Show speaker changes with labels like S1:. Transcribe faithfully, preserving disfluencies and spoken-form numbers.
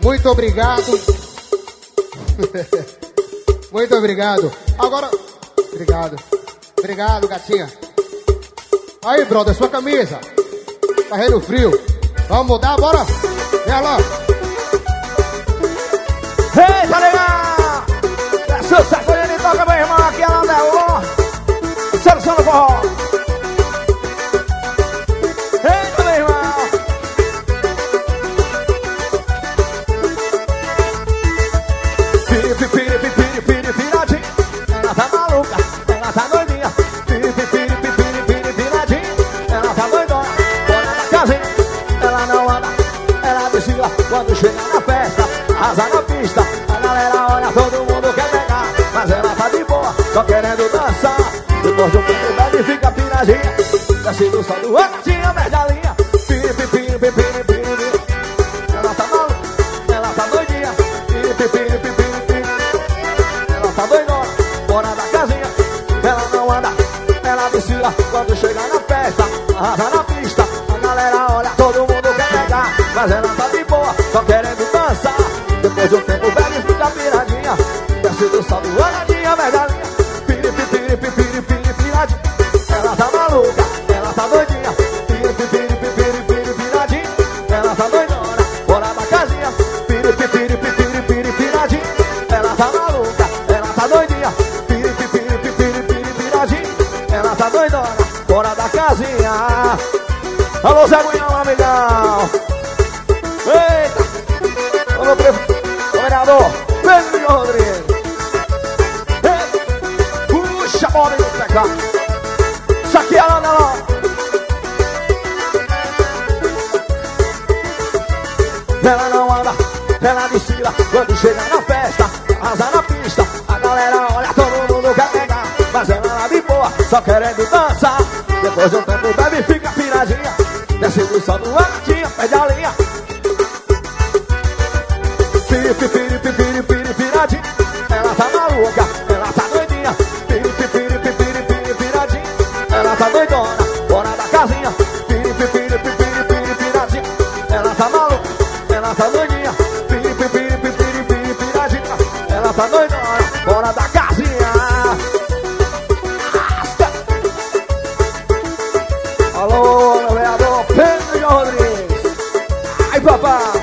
S1: Muito obrigado. Muito obrigado. Agora, obrigado. Obrigado, gatinha. Aí, brother, sua camisa. Carreira o frio. Vamos mudar, bora? Vem lá.
S2: Eita, legal! É sucesso, ele toca, meu irmão. Aqui é lá, né? O seleção do forró. Eita, meu irmão! Piri, piri, piri, piri, piradinha. Ela tá maluca, ela tá doidinha. Piri, piri, piri, piri, piradinha. Ela tá doidona, fora da casinha. Ela não anda, ela desfila quando chega na festa. Arrasa na pista, a galera olha, todo mundo quer pegar. Mas ela tá de boa, só querendo dançar. Depois de um tempo bebe fica piradinha. Desce do sol do gatinha, perde a linha. Piri, piri, piri, piri, piri. Ela tá maluca, ela tá doidinha. Piri, piri, piri, piri, piri. Ela tá doidona, fora da casinha. Ela não anda, ela desfila quando chega na festa. Arrasa na pista, a galera olha, todo mundo quer pegar. Mas ela tá de boa, só querendo dançar. Depois de um tempo bebe fica piradinha. Desce do sol do gatinha, perde a linha. Piri, piri, piri, piri, piri, piradinha. Ela tá maluca, ela tá doidinha. Piri, piri, piri, piri, piradinha. Ela tá doidona, fora da casinha. Piri, piri, piri, piri, piradinha. Ela tá maluca, ela tá doidinha. Piri, piri, piri, piri, piradinha. Ela tá doidona, fora da casinha. Alô, Zé Gunhão, amigão. Eita! Alô, vereador Pedro Rodrigues. Puxa a bola e pegar. Isso aqui é lá, lá. Ela não anda, ela desfila quando chega na festa. Arrasa na pista, a galera olha, todo mundo quer pegar. Mas ela lá de boa, só querendo dançar. Depois de um tempo bebe e fica piradinha. Desce do sol do gatinha, perde a linha. Piri, piri, piri, piri, piradinha. Ela tá maluca, ela tá doidinha. Piri, piri, piri, piri, piradinha. Ela tá doidona, fora da casinha. Piri, piri, piri, piri, piradinha. Ela tá maluca, ela tá doidinha. Piri, piri, piri, piri, piradinha. Ela tá doidona, fora da casinha. Alô, vereador Pedro Rodrigues. Ai, papai.